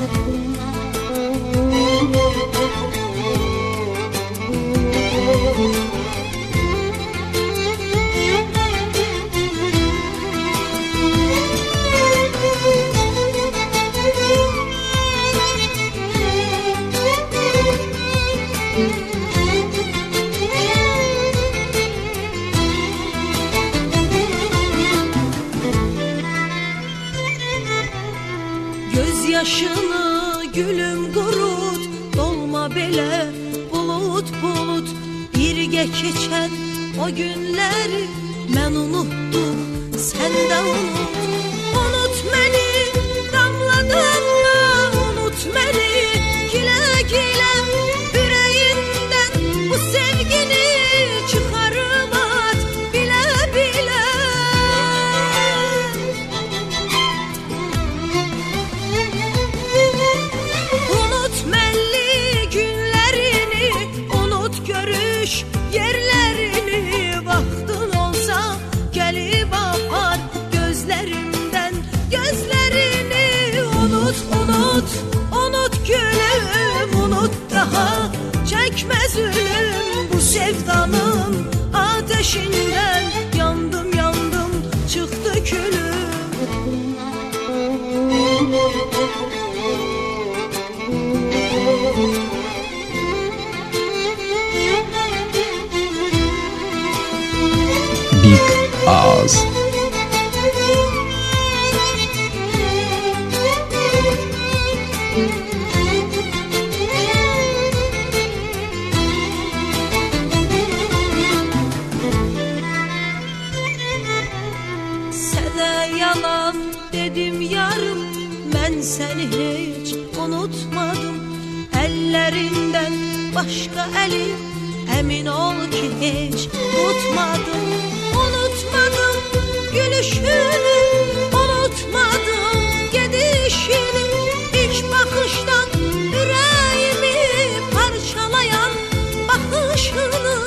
Yaşını gülüm qurut, dolma belə bulut bulut. Birgə keçən o günləri mən unutdum, sən də unut. Unut məni, damla damla, unut məni, gilə gilə. Ürəyindən bu sevgini çıxarıb at, bilə bilə. Yerlerini vaxtın olsa gelip apar gözlerimden gözlerini. Unut unut unut gülüm, unut daha çekmez ölüm. Bu sevdanın ateşinden yandım yandım çıktı külüm. Big Ağız. Sənə yalan dedim yarım, mən səni heç unutmadım. Ellerinden başka eli emin ol ki hiç tutmadım. Unutmadım gülüşünü, unutmadım gedişini. İlk bakıştan yüreğimi parçalayan bakışını.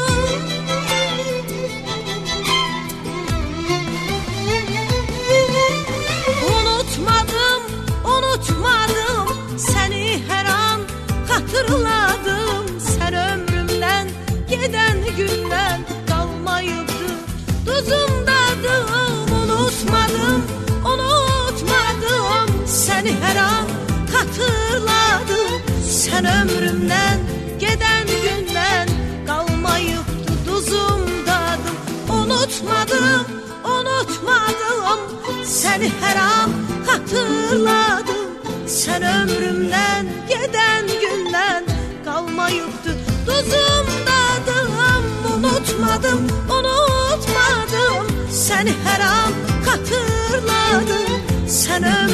Unutmadım, unutmadım, seni her an hatırladım. Sen ömrümden giden günden kalmayıptı tuzumdadım. Unutmadım, unutmadım, seni her an hatırladım. Sen ömrümden giden günden kalmayıptı tuzumdadım. Unutmadım, unutmadım, seni her an hatırladım. Sen ömrümden giden günden kalmayıptı tuzumdadım. Unutmadım, unutmadım, seni her an hatırladım. Sen ömrümden